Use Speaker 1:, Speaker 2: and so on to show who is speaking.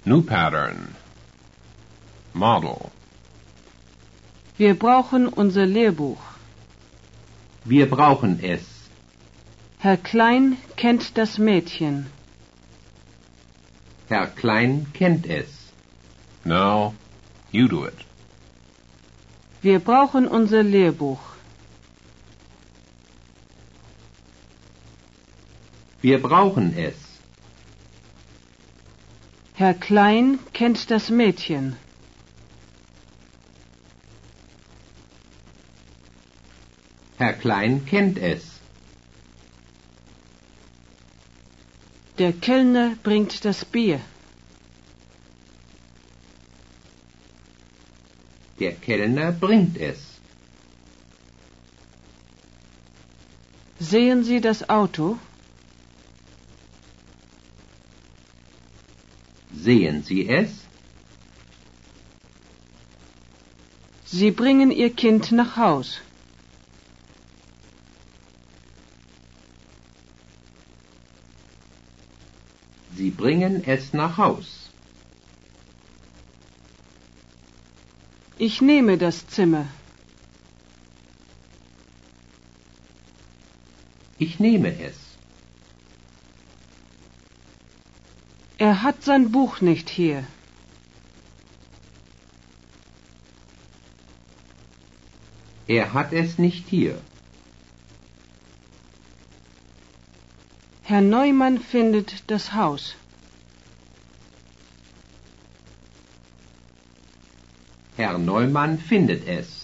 Speaker 1: New pattern. Model.
Speaker 2: Wir brauchen unser Lehrbuch.
Speaker 3: Wir brauchen es.
Speaker 2: Herr Klein kennt das Mädchen.
Speaker 3: Herr Klein kennt es.
Speaker 1: No, you do it.
Speaker 2: Wir brauchen unser Lehrbuch.
Speaker 3: Wir brauchen es.
Speaker 2: Herr Klein kennt das Mädchen.
Speaker 3: Herr Klein kennt es.
Speaker 2: Der Kellner bringt das Bier.
Speaker 3: Der Kellner bringt es.
Speaker 2: Sehen Sie das Auto?
Speaker 3: Sehen Sie es?
Speaker 2: Sie bringen Ihr Kind nach Haus.
Speaker 3: Sie bringen es nach Haus.
Speaker 2: Ich nehme das Zimmer.
Speaker 3: Ich nehme es.
Speaker 2: Er hat sein Buch nicht hier.
Speaker 3: Er hat es nicht hier.
Speaker 2: Herr Neumann findet das Haus.
Speaker 3: Herr Neumann findet es.